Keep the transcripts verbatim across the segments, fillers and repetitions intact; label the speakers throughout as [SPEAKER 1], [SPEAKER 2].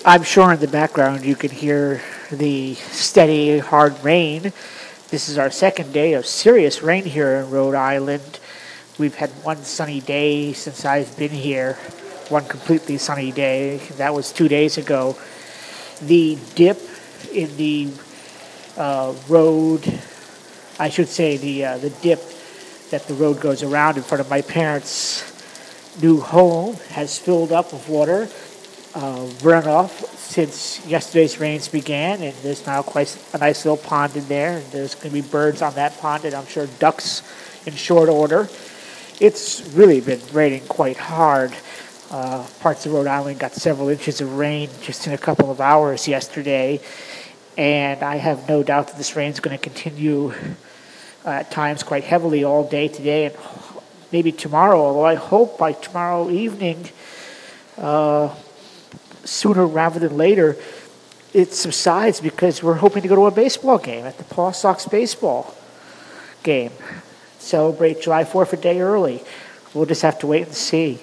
[SPEAKER 1] I'm sure in the background you can hear the steady, hard rain. This is our second day of serious rain here in Rhode Island. We've had one sunny day since I've been here, one completely sunny day. That was two days ago. The dip in the uh, road, I should say the uh, the dip that the road goes around in front of my parents' new home has filled up with water, uh, runoff since yesterday's rains began, and there's now quite a nice little pond in there, and there's going to be birds on that pond, and I'm sure ducks in short order. It's really been raining quite hard. Uh, parts of Rhode Island got several inches of rain just in a couple of hours yesterday, and I have no doubt that this rain is going to continue uh, at times quite heavily all day today and maybe tomorrow, although I hope by tomorrow evening, uh, sooner rather than later, it subsides, because we're hoping to go to a baseball game at the Paw Sox baseball game. Celebrate July fourth a day early. We'll just have to wait and see.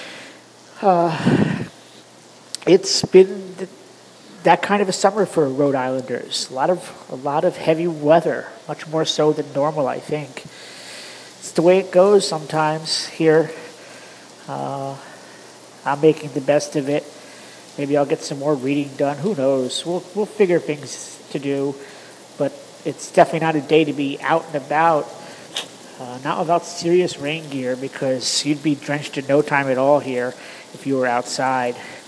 [SPEAKER 1] Uh, it's been th- that kind of a summer for Rhode Islanders. A lot of a lot of heavy weather, much more so than normal, I think. It's the way it goes sometimes here. Uh, I'm making the best of it. Maybe I'll get some more reading done. Who knows? We'll we'll figure things to do, but it's definitely not a day to be out and about. Uh, not without serious rain gear, because you'd be drenched in no time at all here if you were outside.